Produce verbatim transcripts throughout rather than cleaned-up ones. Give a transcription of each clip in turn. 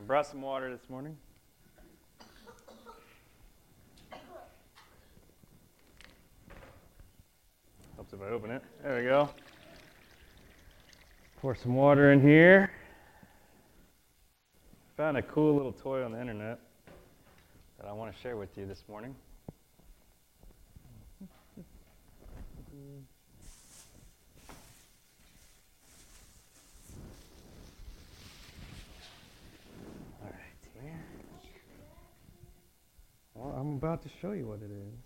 brought some water this morning. Helps if I open it. There we go. Pour some water in here. Found a cool little toy on the internet that I want to share with you this morning. All right, here. Well, I'm about to show you what it is.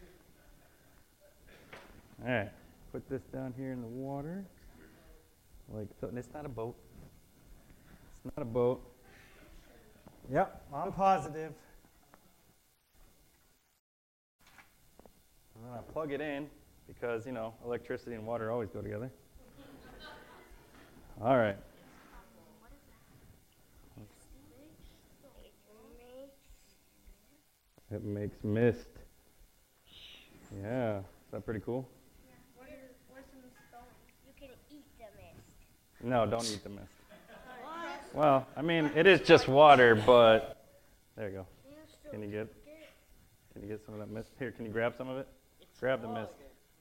All right, put this down here in the water. Like so. And it's not a boat. It's not a boat. Yep, I'm positive. I'm going to plug it in because, you know, electricity and water always go together. All right. It makes mist. Yeah. Is that pretty cool? Yeah. Where, where's the mist going? You can eat the mist. No, don't eat the mist. Well, I mean, it is just water, but there you go. Can you get Can you get some of that mist? Here, can you grab some of it? Grab the mist.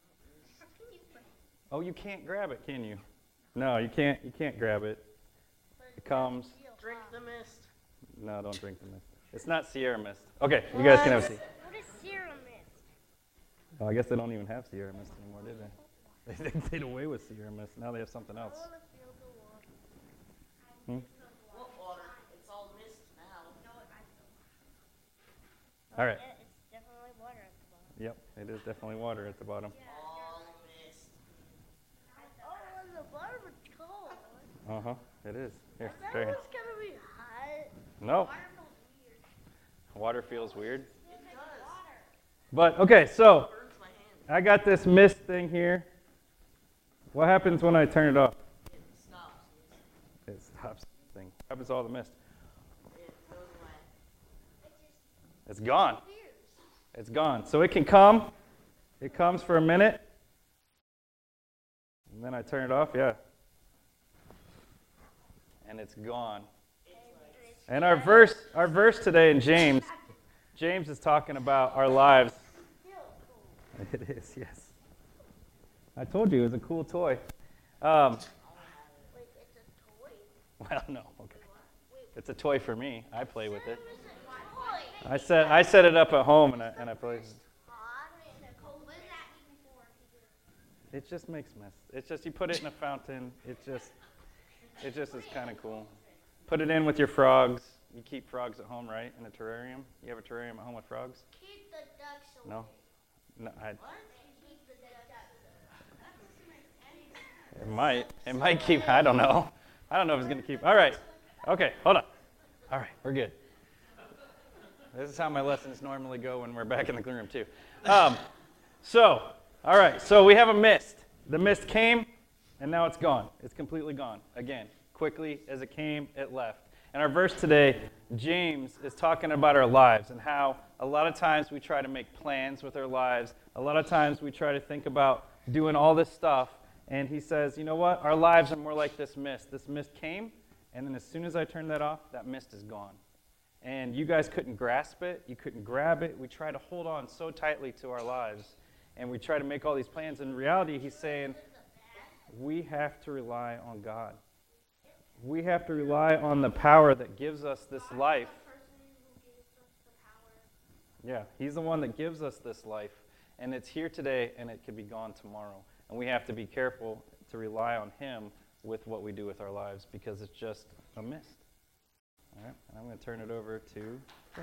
Oh, you can't grab it, can you? No, you can't. You can't grab it. It comes. Drink the mist. No, don't drink the mist. It's not Sierra mist. Okay, you guys can have a seat. What is Sierra mist? Oh, I guess they don't even have Sierra mist anymore, do they? They did away with Sierra mist. Now they have something else. Hmm? What water? It's all mist now. All right. It's definitely water at the bottom. Yep, it is definitely water at the bottom. All mist. Oh, and the bottom is cold. Uh-huh, it is. Here, That try was it. gonna be hot. No. Water feels weird. Water feels weird. It does. But, okay, so It burns my hand. I got this mist thing here. What happens when I turn it off? It stops. It stops thing. What happens to all the mist? It goes away. It's gone. It's gone. So it can come. It comes for a minute. And then I turn it off, yeah. And it's gone. And our verse, our verse today in James, James is talking about our lives. It is, yes. I told you it was a cool toy. Um, Wait, it's a toy. well, no, okay. It's a toy for me. I play with it. It's a toy. I set I set it up at home and I and I play with it. What does that mean for? It just makes mess. It's just you put it in a fountain. It just it just is kind of cool. Put it in with your frogs. You keep frogs at home, right? In a terrarium. You have a terrarium at home with frogs? Keep the ducks away. No. No. I, Keep the ducks. it might. It might keep. I don't know. I don't know if it's gonna keep. All right. Okay. Hold on. All right. We're good. This is how my lessons normally go when we're back in the clean room too. Um, so, all right. So we have a mist. The mist came, and now it's gone. It's completely gone. Again, quickly as it came, it left. And our verse today, James, is talking about our lives and how a lot of times we try to make plans with our lives. A lot of times we try to think about doing all this stuff. And he says, you know what? Our lives are more like this mist. This mist came, and then as soon as I turned that off, that mist is gone. And you guys couldn't grasp it. You couldn't grab it. We try to hold on so tightly to our lives. And we try to make all these plans. In reality, he's saying we have to rely on God. We have to rely on the power that gives us this life. Yeah, he's the one that gives us this life. And it's here today, and it could be gone tomorrow. And we have to be careful to rely on him with what we do with our lives because it's just a mist. All right, I'm going to turn it over to Fred.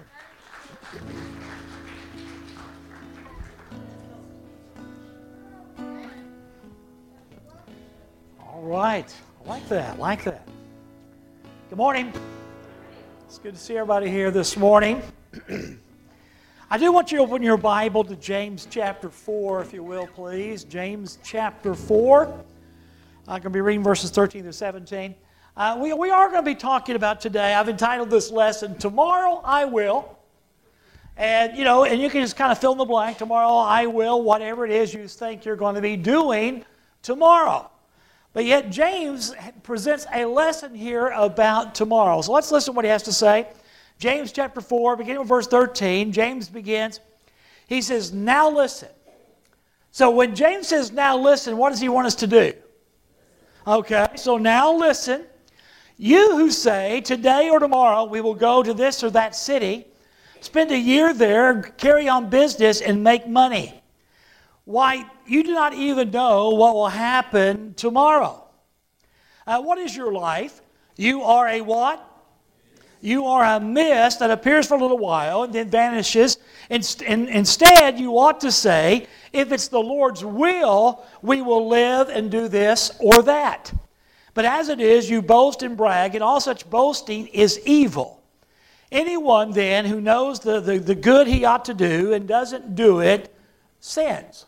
All right. I like that. like that. Good morning. It's good to see everybody here this morning. I do want you to open your Bible to James chapter four, if you will, please. James chapter four. I'm going to be reading verses thirteen through seventeen. Uh, we, we are going to be talking about today, I've entitled this lesson, Tomorrow I Will. And, you know, and you can just kind of fill in the blank. Tomorrow I will, whatever it is you think you're going to be doing tomorrow. But yet James presents a lesson here about tomorrow. So let's listen to what he has to say. James chapter four, beginning with verse thirteen, James begins. He says, now listen. So when James says, now listen, what does he want us to do? Okay, so now listen. You who say, today or tomorrow we will go to this or that city, spend a year there, carry on business, and make money. Why, you do not even know what will happen tomorrow. Uh, what is your life? You are a what? You are a mist that appears for a little while and then vanishes. Inst- in, instead, you ought to say, if it's the Lord's will, we will live and do this or that. But as it is, you boast and brag, and all such boasting is evil. Anyone then who knows the, the, the good he ought to do and doesn't do it, sins.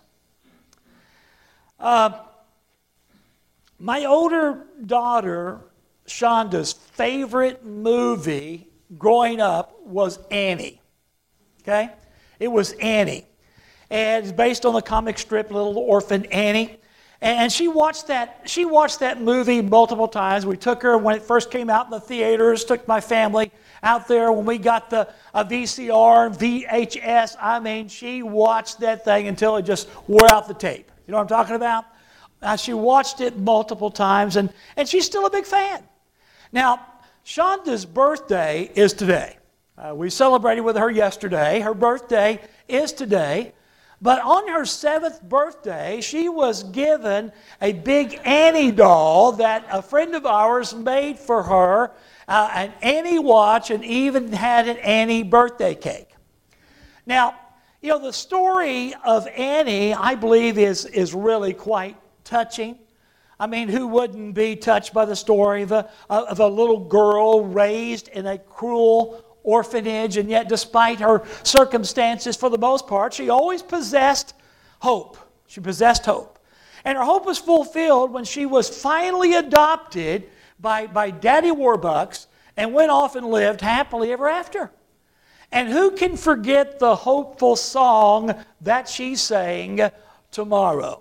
Uh, my older daughter, Shonda's favorite movie growing up was Annie. Okay? It was Annie. And it's based on the comic strip Little Orphan Annie. And she watched that she watched that movie multiple times. We took her when it first came out in the theaters, took my family out there when we got the a V C R, V H S. I mean, she watched that thing until it just wore out the tape. You know what I'm talking about? Uh, she watched it multiple times, and, and she's still a big fan. Now, Shonda's birthday is today. Uh, we celebrated with her yesterday. Her birthday is today. But on her seventh birthday, she was given a big Annie doll that a friend of ours made for her, uh, an Annie watch, and even had an Annie birthday cake. Now, you know, the story of Annie, I believe, is, is really quite touching. I mean, who wouldn't be touched by the story of a, of a little girl raised in a cruel orphanage, and yet despite her circumstances, for the most part, she always possessed hope. She possessed hope. And her hope was fulfilled when she was finally adopted by, by Daddy Warbucks and went off and lived happily ever after. And who can forget the hopeful song that she sang, Tomorrow?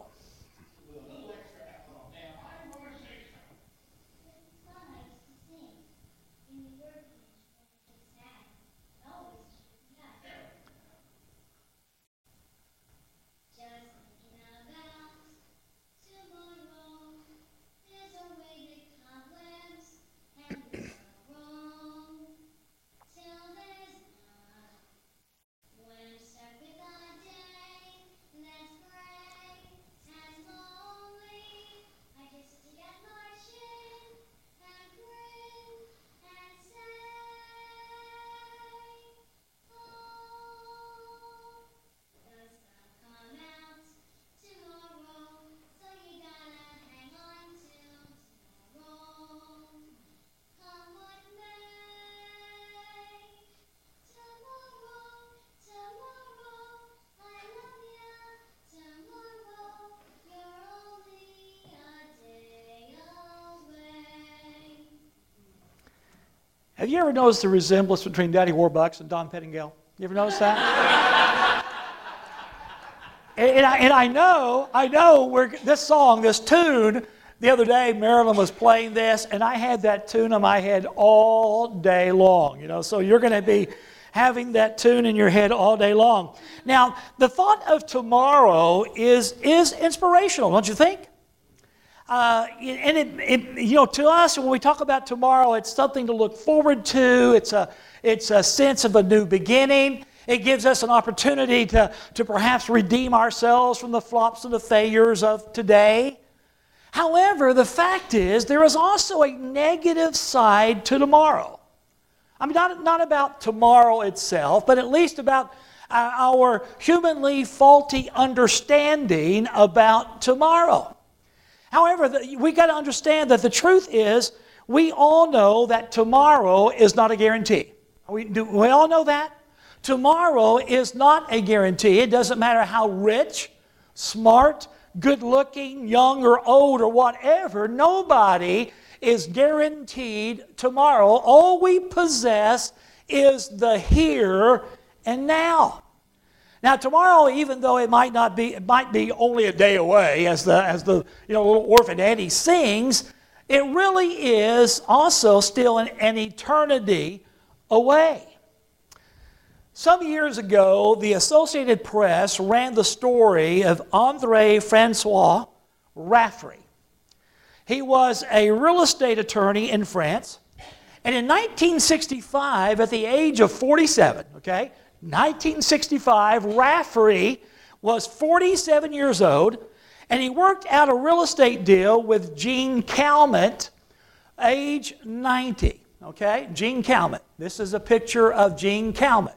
Have you ever noticed the resemblance between Daddy Warbucks and Don Pettingill? You ever notice that? and, and, I, and I know, I know, we're, this song, this tune, the other day Marilyn was playing this, and I had that tune in my head all day long. You know, so you're going to be having that tune in your head all day long. Now, the thought of tomorrow is is inspirational, don't you think? Uh, and it, it, you know, to us, when we talk about tomorrow, it's something to look forward to. It's a, it's a sense of a new beginning. It gives us an opportunity to, to perhaps redeem ourselves from the flops and the failures of today. However, the fact is, there is also a negative side to tomorrow. I mean, not, not about tomorrow itself, but at least about uh, our humanly faulty understanding about tomorrow. However, we got to understand that the truth is, we all know that tomorrow is not a guarantee. We, do we all know that? Tomorrow is not a guarantee. It doesn't matter how rich, smart, good-looking, young or old or whatever. Nobody is guaranteed tomorrow. All we possess is the here and now. Now tomorrow, even though it might not be, it might be only a day away, as the as the you know little orphan Annie sings, it really is also still an, an eternity away. Some years ago, the Associated Press ran the story of André Francois Raftery. He was a real estate attorney in France, and in nineteen sixty-five, at the age of forty-seven, okay, nineteen sixty-five, Raftery was forty-seven years old, and he worked out a real estate deal with Jean Calment, age ninety, okay, Jean Calment. This is a picture of Jean Calment.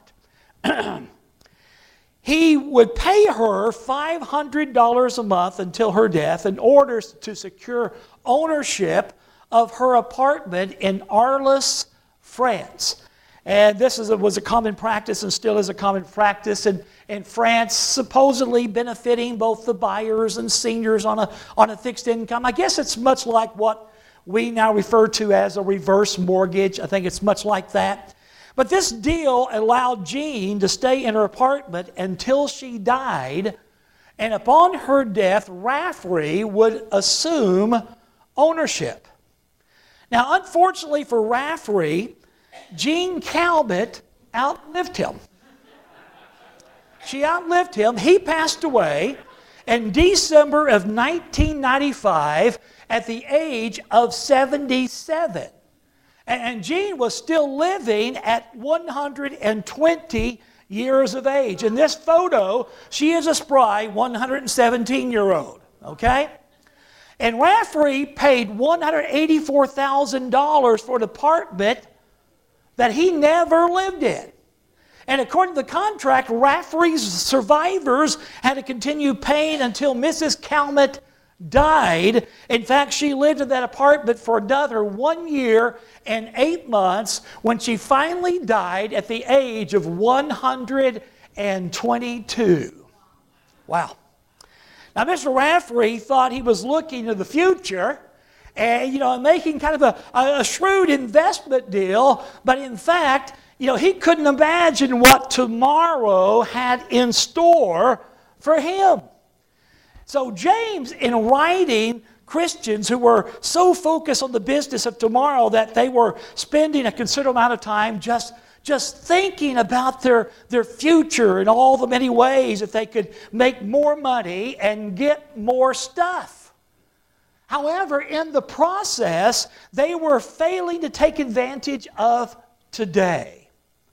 He would pay her five hundred dollars a month until her death in order to secure ownership of her apartment in Arles, France. And this is a, was a common practice and still is a common practice in, in France, supposedly benefiting both the buyers and seniors on a, on a fixed income. I guess it's much like what we now refer to as a reverse mortgage. I think it's much like that. But this deal allowed Jean to stay in her apartment until she died, and upon her death, Raftery would assume ownership. Now, unfortunately for Raftery, Jean Calment outlived him. She outlived him. He passed away in December of nineteen ninety-five at the age of seventy-seven. And Jean was still living at one hundred twenty years of age. In this photo, she is a spry one hundred seventeen-year-old, okay? And Raftery paid one hundred eighty-four thousand dollars for an apartment that he never lived in. And according to the contract, Raftery's survivors had to continue paying until Missus Calment died. In fact, she lived in that apartment for another one year and eight months when she finally died at the age of one hundred twenty-two. Wow. Now, Mister Raftery thought he was looking to the future and, you know, making kind of a, a shrewd investment deal, but in fact, you know, he couldn't imagine what tomorrow had in store for him. So James, in writing Christians who were so focused on the business of tomorrow that they were spending a considerable amount of time just, just thinking about their, their future in all the many ways that they could make more money and get more stuff. However, in the process, they were failing to take advantage of today.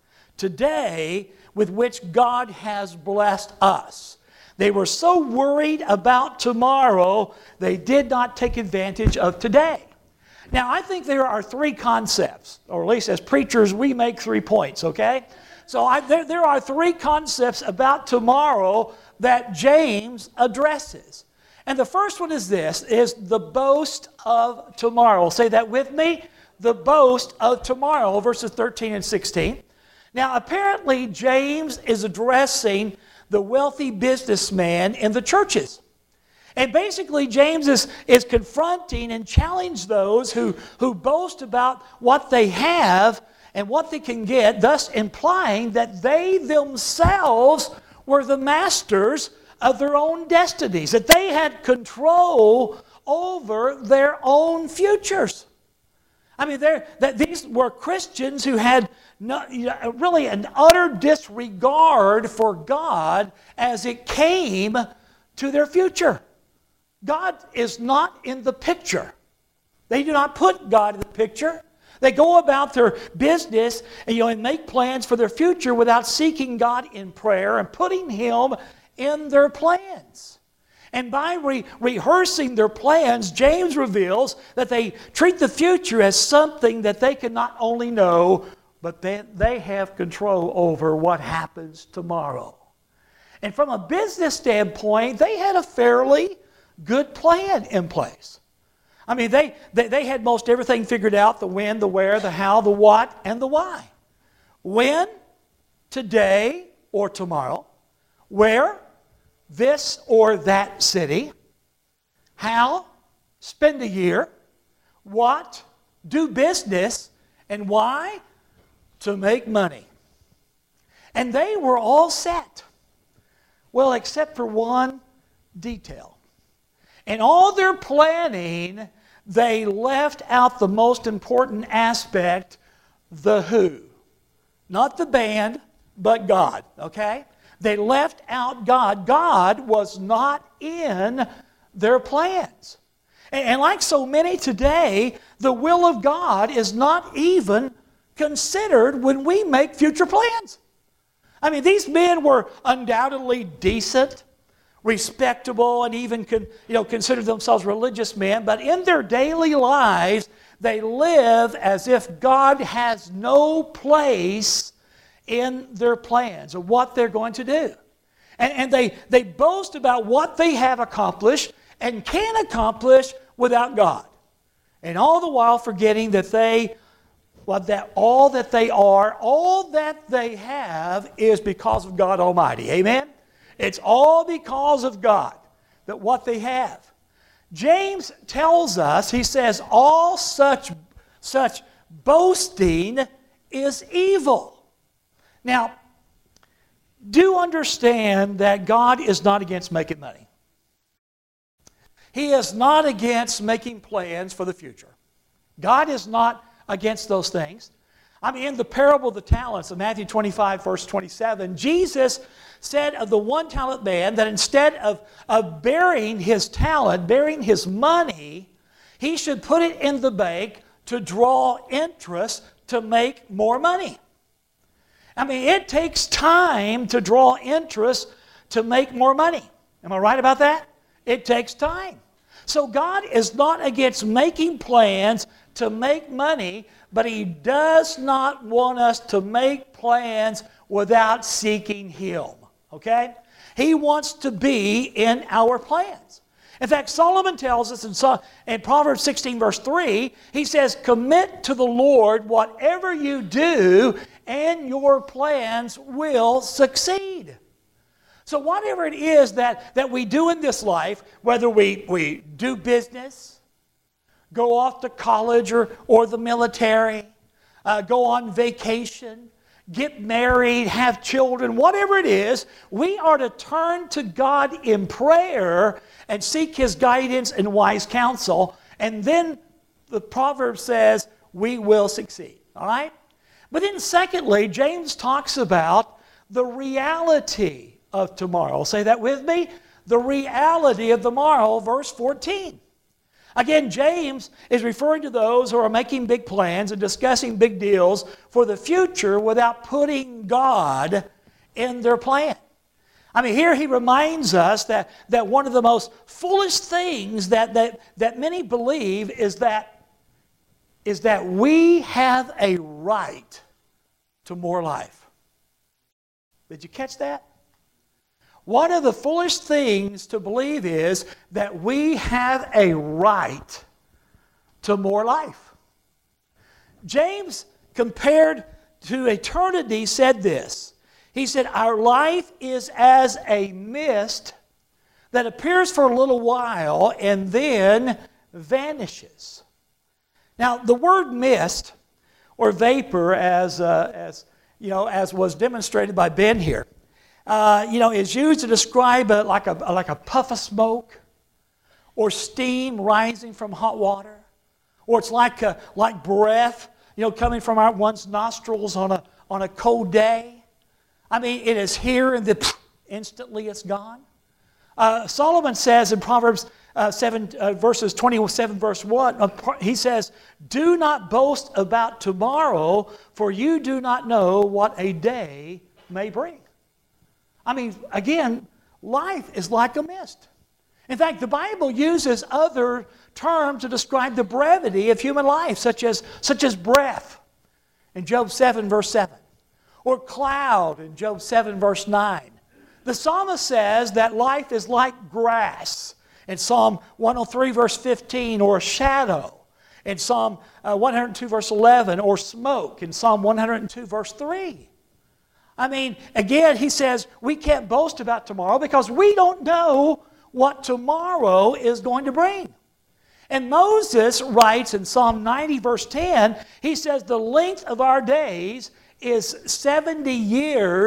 Today, with which God has blessed us. They were so worried about tomorrow, they did not take advantage of today. Now, I think there are three concepts, or at least as preachers, we make three points, okay? So I, there, there are three concepts about tomorrow that James addresses. And the first one is this, is the boast of tomorrow. Say that with me, the boast of tomorrow, verses thirteen and sixteen. Now, apparently, James is addressing the wealthy businessman in the churches. And basically, James is, is confronting and challenging those who, who boast about what they have and what they can get, thus implying that they themselves were the masters of their own destinies, that they had control over their own futures. I mean, that these were Christians who had no, you know, really an utter disregard for God as it came to their future. God is not in the picture. They do not put God in the picture. They go about their business and, you know, and make plans for their future without seeking God in prayer and putting Him in their plans. And by re- rehearsing their plans, James reveals that they treat the future as something that they can not only know, but they, they have control over what happens tomorrow. And from a business standpoint, they had a fairly good plan in place. I mean, they, they, they had most everything figured out, the when, the where, the how, the what, and the why. When? Today or tomorrow. Where? This or that city. How? Spend a year. What? Do business. And why? To make money. And they were all set. Well, except for one detail. In all their planning, they left out the most important aspect, the who. Not the band, but God, okay? They left out God. God was not in their plans. And like so many today, the will of God is not even considered when we make future plans. I mean, these men were undoubtedly decent, respectable, and even con, you know, considered themselves religious men, but in their daily lives, they live as if God has no place in their plans of what they're going to do. And, and they, they boast about what they have accomplished and can accomplish without God. And all the while forgetting that they, well, that all that they are, all that they have is because of God Almighty. Amen? It's all because of God, that what they have. James tells us, he says, all such, such boasting is evil. Now, do understand that God is not against making money. He is not against making plans for the future. God is not against those things. I mean, in the parable of the talents of Matthew twenty-five, verse twenty-seven, Jesus said of the one talent man that instead of, of bearing his talent, bearing his money, he should put it in the bank to draw interest to make more money. I mean, it takes time to draw interest to make more money. Am I right about that? It takes time. So God is not against making plans to make money, but He does not want us to make plans without seeking Him. Okay? He wants to be in our plans. In fact, Solomon tells us in, in Proverbs sixteen, verse three, he says, commit to the Lord whatever you do, and your plans will succeed. So whatever it is that, that we do in this life, whether we, we do business, go off to college or, or the military, uh, go on vacation, get married, have children, whatever it is, we are to turn to God in prayer and seek His guidance and wise counsel. And then the proverb says, we will succeed. All right? But then secondly, James talks about the reality of tomorrow. Say that with me. The reality of tomorrow, verse fourteen. Again, James is referring to those who are making big plans and discussing big deals for the future without putting God in their plan. I mean, here he reminds us that, that one of the most foolish things that, that, that many believe is that, is that we have a right to more life. Did you catch that? One of the foolish things to believe is that we have a right to more life. James, compared to eternity, said this. He said, our life is as a mist that appears for a little while and then vanishes. Now, the word mist or vapor, as, uh, as, you know, as was demonstrated by Ben here, Uh, you know, is used to describe a, like, a, like a puff of smoke or steam rising from hot water, or it's like, a, like breath, you know, coming from our one's nostrils on a, on a cold day. I mean, it is here and then instantly it's gone. Uh, Solomon says in Proverbs uh, seven, uh, verses twenty-seven, verse one, uh, he says, do not boast about tomorrow, for you do not know what a day may bring. I mean, again, life is like a mist. In fact, the Bible uses other terms to describe the brevity of human life, such as, such as breath in Job seven, verse seven, or cloud in Job seven, verse nine. The psalmist says that life is like grass in Psalm one oh three, verse fifteen, or a shadow in Psalm uh, one oh two, verse eleven, or smoke in Psalm one oh two, verse three. I mean, again, he says we can't boast about tomorrow because we don't know what tomorrow is going to bring. And Moses writes in Psalm ninety, verse ten, he says the length of our days is seventy years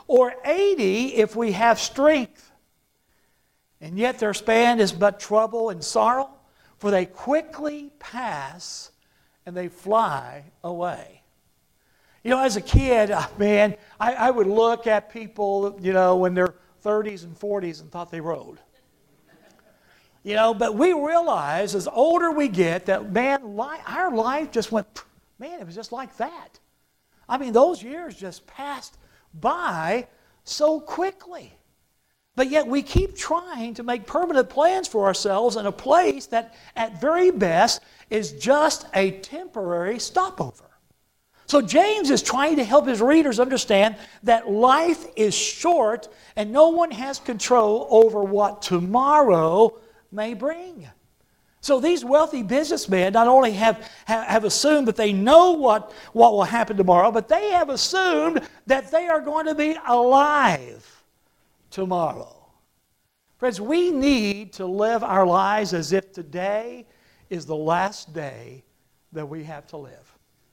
or eighty if we have strength. And yet their span is but trouble and sorrow, for they quickly pass and they fly away. You know, as a kid, man, I, I would look at people, you know, in their thirties and forties and thought they were old. You know, but we realize as older we get that, man, li- our life just went, man, it was just like that. I mean, those years just passed by so quickly. But yet we keep trying to make permanent plans for ourselves in a place that at very best is just a temporary stopover. So James is trying to help his readers understand that life is short and no one has control over what tomorrow may bring. So these wealthy businessmen not only have, have, have assumed that they know what, what will happen tomorrow, but they have assumed that they are going to be alive tomorrow. Friends, we need to live our lives as if today is the last day that we have to live.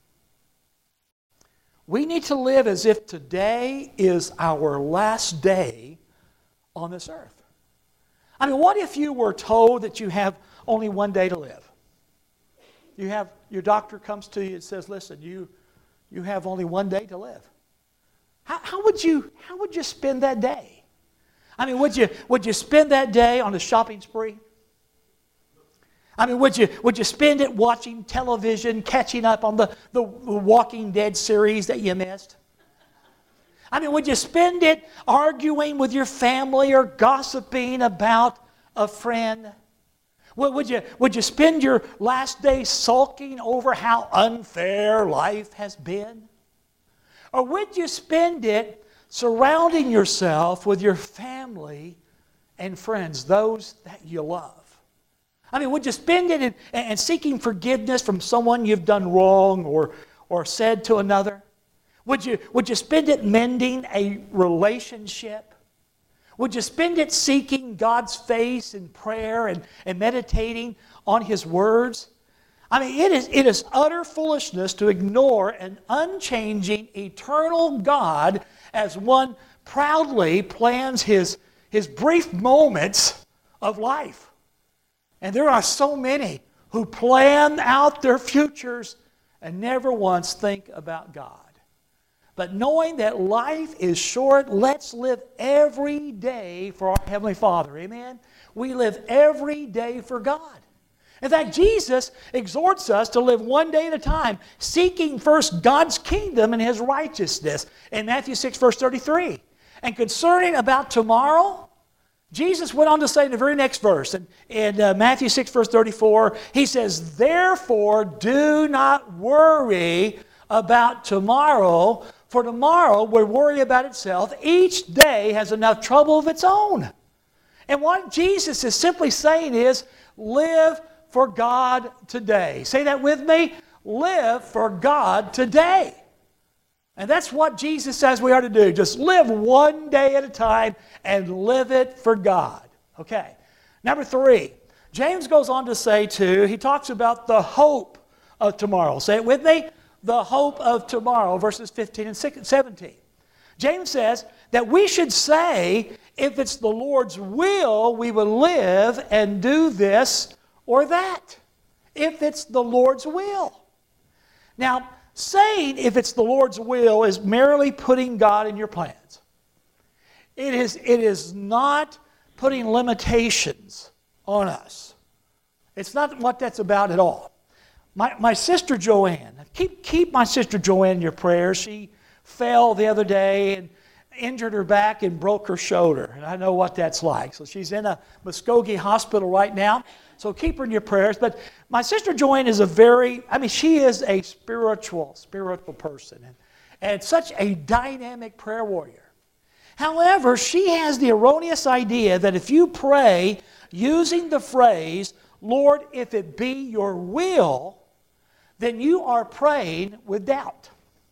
We need to live as if today is our last day on this earth. I mean, what if you were told that you have only one day to live? You have, your doctor comes to you and says, listen, you, you have only one day to live. How, how would you, how would you spend that day? I mean, would you, would you spend that day on a shopping spree? I mean, would you, would you spend it watching television, catching up on the, the Walking Dead series that you missed? I mean, would you spend it arguing with your family or gossiping about a friend? Would you, would you spend your last day sulking over how unfair life has been? Or would you spend it surrounding yourself with your family and friends, those that you love? I mean, would you spend it in, in seeking forgiveness from someone you've done wrong or, or said to another? Would you, would you spend it mending a relationship? Would you spend it seeking God's face in prayer and, and meditating on His words? I mean, it is, it is utter foolishness to ignore an unchanging, eternal God as one proudly plans his, his brief moments of life. And there are so many who plan out their futures and never once think about God. But knowing that life is short, let's live every day for our Heavenly Father. Amen? We live every day for God. In fact, Jesus exhorts us to live one day at a time, seeking first God's kingdom and His righteousness in Matthew six, verse thirty-three. And concerning about tomorrow, Jesus went on to say in the very next verse, in, in uh, Matthew six, verse thirty-four, He says, therefore do not worry about tomorrow, for tomorrow will worry about itself. Each day has enough trouble of its own. And what Jesus is simply saying is, live for God today. Say that with me. Live for God today. And that's what Jesus says we are to do. Just live one day at a time and live it for God. Okay. Number three, James goes on to say too, he talks about the hope of tomorrow. Say it with me. The hope of tomorrow, verses fifteen and seventeen. James says that we should say, if it's the Lord's will, we will live and do this or that. If it's the Lord's will. Now, saying if it's the Lord's will is merely putting God in your plans. It is, it is not putting limitations on us. It's not what that's about at all. My, my sister Joanne, keep, keep my sister Joanne in your prayers. She fell the other day and injured her back and broke her shoulder. And I know what that's like. So she's in a Muskogee hospital right now. So keep her in your prayers. But my sister Joanne is a very, I mean, she is a spiritual, spiritual person. And, and such a dynamic prayer warrior. However, she has the erroneous idea that if you pray using the phrase, Lord, if it be your will, then you are praying with doubt.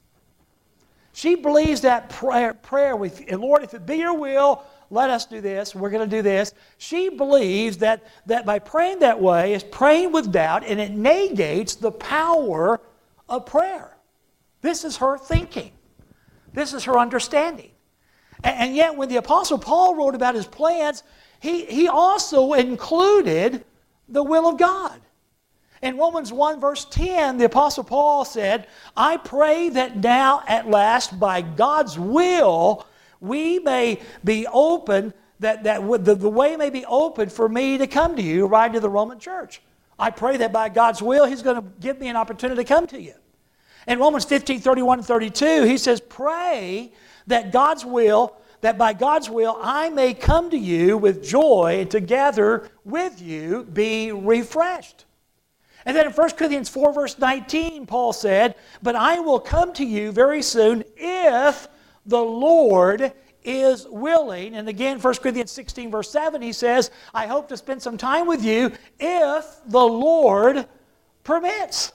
She believes that prayer, prayer with, Lord, if it be your will, let us do this, we're going to do this. She believes that, that by praying that way is praying with doubt, and it negates the power of prayer. This is her thinking. This is her understanding. And yet when the Apostle Paul wrote about his plans, he, he also included the will of God. In Romans one verse ten, the Apostle Paul said, I pray that now at last by God's will we may be open, that, that the, the way may be open for me to come to you, right to the Roman church. I pray that by God's will He's going to give me an opportunity to come to you. In Romans fifteen, thirty-one and thirty-two, he says, pray that God's will, that by God's will I may come to you with joy and together with you be refreshed. And then in First Corinthians four verse nineteen, Paul said, but I will come to you very soon if the Lord is willing. And again, First Corinthians sixteen verse seven, he says, I hope to spend some time with you if the Lord permits.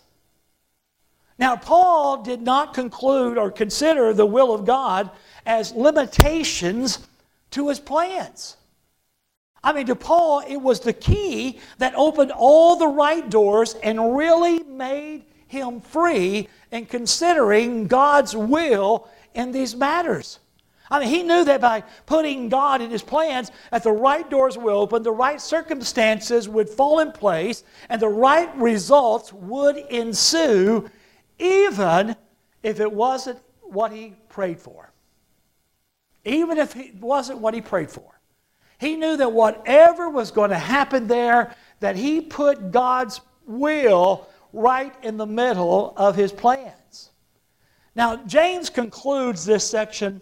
Now, Paul did not conclude or consider the will of God as limitations to his plans. I mean, to Paul, it was the key that opened all the right doors and really made him free in considering God's will in these matters. I mean, he knew that by putting God in his plans, that the right doors would open, the right circumstances would fall in place, and the right results would ensue, even if it wasn't what he prayed for. Even if it wasn't what he prayed for. He knew that whatever was going to happen there, that he put God's will right in the middle of his plans. Now, James concludes this section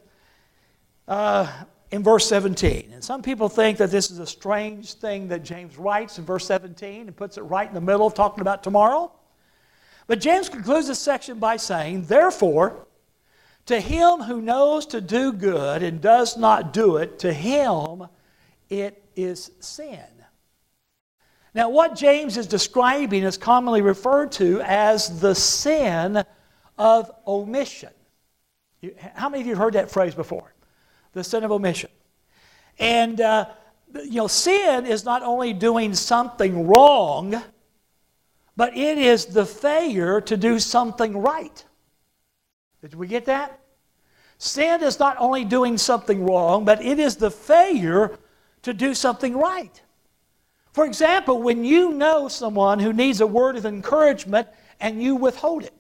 uh, in verse seventeen. And some people think that this is a strange thing that James writes in verse seventeen and puts it right in the middle of talking about tomorrow. But James concludes this section by saying, therefore, to him who knows to do good and does not do it, to him it is sin. Now, what James is describing is commonly referred to as the sin of omission. You, how many of you have heard that phrase before? The sin of omission. And, uh, you know, sin is not only doing something wrong, but it is the failure to do something right. Did we get that? Sin is not only doing something wrong, but it is the failure to do something right. For example, when you know someone who needs a word of encouragement and you withhold it.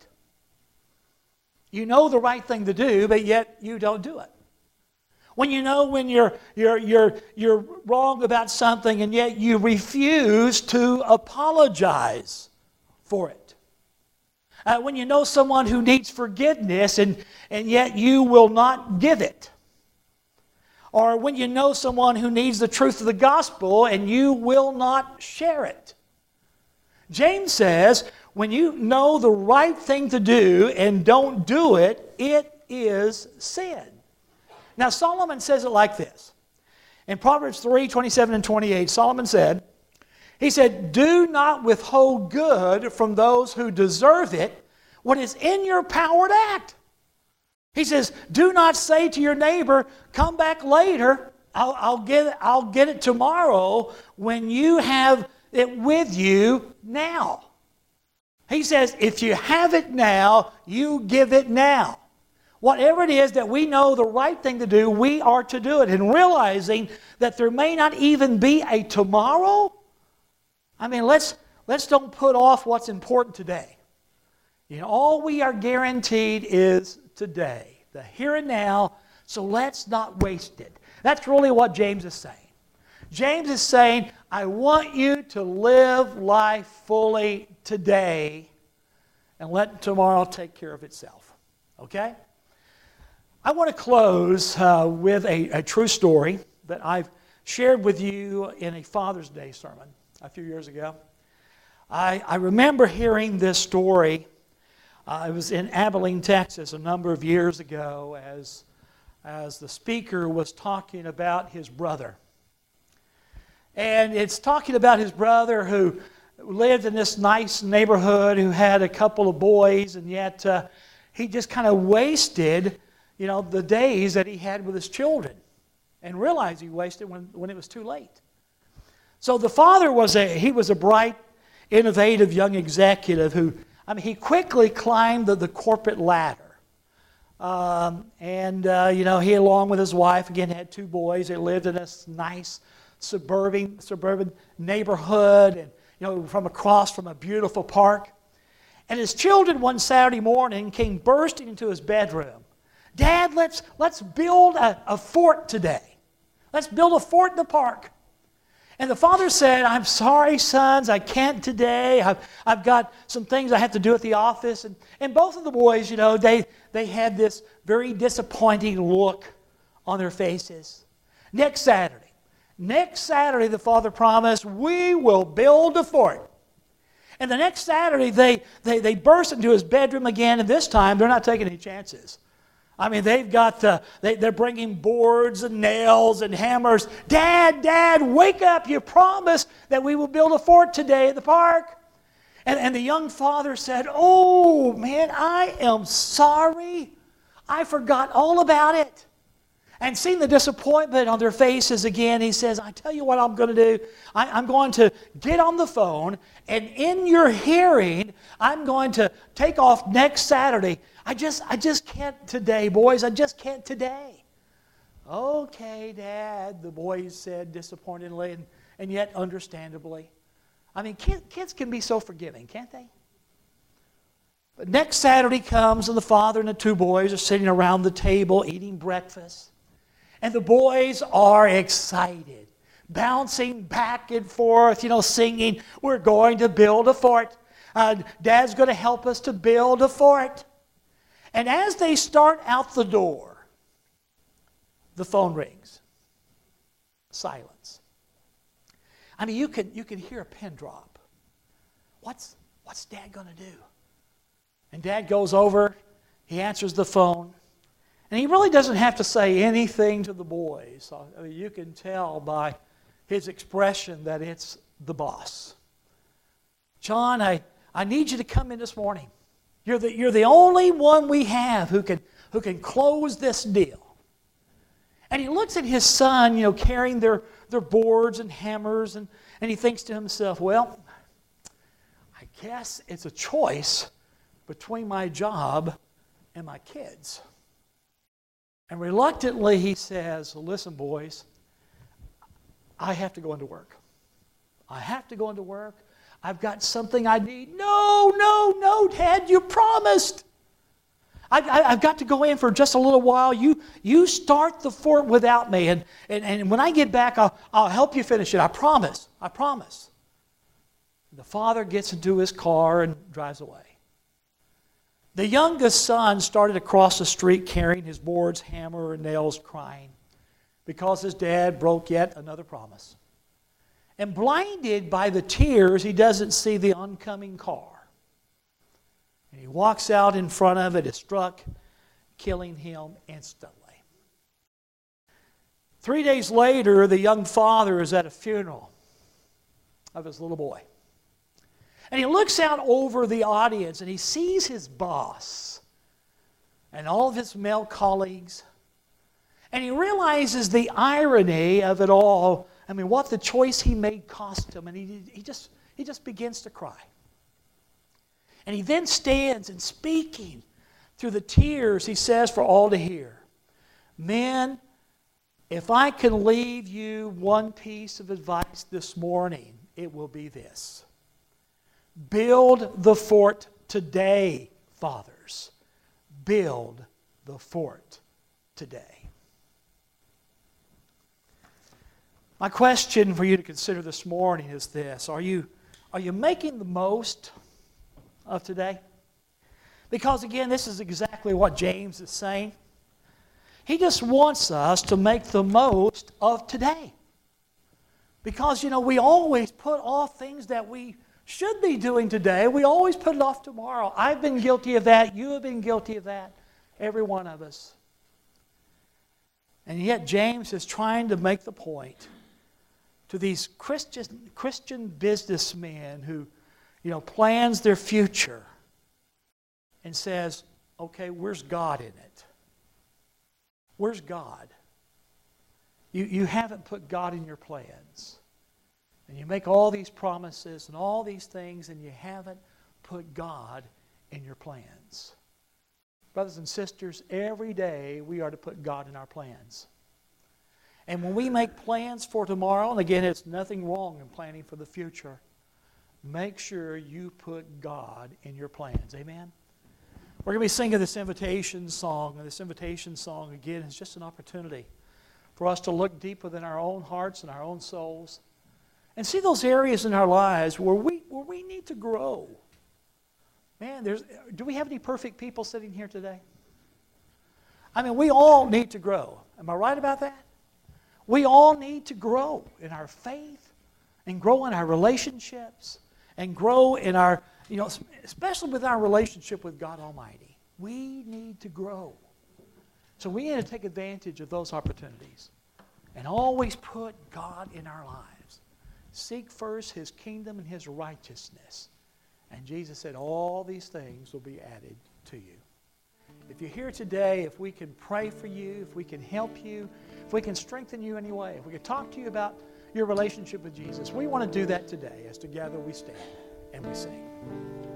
You know the right thing to do, but yet you don't do it. When you know when you're, you're, you're, you're wrong about something and yet you refuse to apologize for it. Uh, when you know someone who needs forgiveness and, and yet you will not give it. Or when you know someone who needs the truth of the gospel and you will not share it. James says, when you know the right thing to do and don't do it, it is sin. Now Solomon says it like this. In Proverbs three, twenty-seven and twenty-eight, Solomon said, he said, do not withhold good from those who deserve it when it's in your power to act. He says, do not say to your neighbor, come back later, I'll, I'll, get, it, I'll get it tomorrow, when you have it with you now. He says, if you have it now, you give it now. Whatever it is that we know the right thing to do, we are to do it. And realizing that there may not even be a tomorrow, I mean, let's, let's don't put off what's important today. You know, all we are guaranteed is today, the here and now, so let's not waste it. That's really what James is saying. James is saying, I want you to live life fully today and let tomorrow take care of itself. Okay? I want to close uh, with a, a true story that I've shared with you in a Father's Day sermon a few years ago. I, I remember hearing this story. Uh, I was in Abilene, Texas a number of years ago as, as the speaker was talking about his brother. And it's talking about his brother who lived in this nice neighborhood, who had a couple of boys, and yet uh, he just kind of wasted, you know, the days that he had with his children, and realized he wasted when, when it was too late. So the father was a, he was a bright, innovative young executive who, I mean, he quickly climbed the, the corporate ladder. Um, and, uh, you know, he, along with his wife, again, had two boys. They lived in this nice suburban, suburban neighborhood, and, you know, from across from a beautiful park. And his children one Saturday morning came bursting into his bedroom. Dad, let's, let's build a, a fort today. Let's build a fort in the park. And the father said, I'm sorry, sons, I can't today. I've, I've got some things I have to do at the office. And, and both of the boys, you know, they, they had this very disappointing look on their faces. Next Saturday, next Saturday, the father promised, we will build a fort. And the next Saturday, they, they, they burst into his bedroom again, and this time, they're not taking any chances. I mean, they've got, the, they, they're bringing boards and nails and hammers. Dad, Dad, wake up. You promised that we will build a fort today at the park. And, and the young father said, oh, man, I am sorry. I forgot all about it. And seeing the disappointment on their faces again, he says, I tell you what I'm going to do. I, I'm going to get on the phone, and in your hearing, I'm going to take off next Saturday. I just, I just can't today, boys. I just can't today. Okay, Dad, the boys said disappointedly, and, and yet understandably. I mean, kids, kids can be so forgiving, can't they? But next Saturday comes, and the father and the two boys are sitting around the table eating breakfast. And the boys are excited, bouncing back and forth, you know, singing, we're going to build a fort. Uh, Dad's going to help us to build a fort. And as they start out the door, the phone rings. Silence. I mean, you can, you can hear a pin drop. What's, what's Dad going to do? And Dad goes over, he answers the phone, and he really doesn't have to say anything to the boys. I mean, you can tell by his expression that it's the boss. John, I, I need you to come in this morning. You're the, you're the only one we have who can, who can close this deal. And he looks at his son, you know, carrying their, their boards and hammers, and, and he thinks to himself, well, I guess it's a choice between my job and my kids. And reluctantly he says, listen, boys, I have to go into work. I have to go into work. I've got something I need. No, no, no, Dad, you promised. I, I, I've got to go in for just a little while. You, you start the fort without me, and, and, and when I get back, I'll, I'll help you finish it. I promise. I promise. The father gets into his car and drives away. The youngest son started across the street carrying his boards, hammer, and nails, crying because his dad broke yet another promise. And blinded by the tears, he doesn't see the oncoming car. And he walks out in front of it, is struck, killing him instantly. Three days later, the young father is at a funeral of his little boy. And he looks out over the audience and he sees his boss and all of his male colleagues. And he realizes the irony of it all. I mean, what the choice he made cost him. And he, he, just, he just begins to cry. And he then stands and speaking through the tears, he says for all to hear, men, if I can leave you one piece of advice this morning, it will be this. Build the fort today, fathers. Build the fort today. My question for you to consider this morning is this. Are you, are you making the most of today? Because again, this is exactly what James is saying. He just wants us to make the most of today. Because, you know, we always put off things that we should be doing today. We always put it off tomorrow. I've been guilty of that. You have been guilty of that. Every one of us. And yet James is trying to make the point to these Christian, Christian businessmen who, you know, plans their future and says, okay, where's God in it? Where's God? You, you haven't put God in your plans. And you make all these promises and all these things, and you haven't put God in your plans. brothers and sisters, every day we are to put God in our plans. And when we make plans for tomorrow, and again, it's nothing wrong in planning for the future, make sure you put God in your plans. Amen? We're going to be singing this invitation song, and this invitation song, again, is just an opportunity for us to look deep within our own hearts and our own souls and see those areas in our lives where we, where we need to grow. Man, there's, do we have any perfect people sitting here today? I mean, we all need to grow. Am I right about that? We all need to grow in our faith and grow in our relationships and grow in our, you know, especially with our relationship with God Almighty. We need to grow. So we need to take advantage of those opportunities and always put God in our lives. Seek first His kingdom and His righteousness. And Jesus said, all these things will be added to you. If you're here today, if we can pray for you, if we can help you, if we can strengthen you in any way, if we can talk to you about your relationship with Jesus, we want to do that today as together we stand and we sing.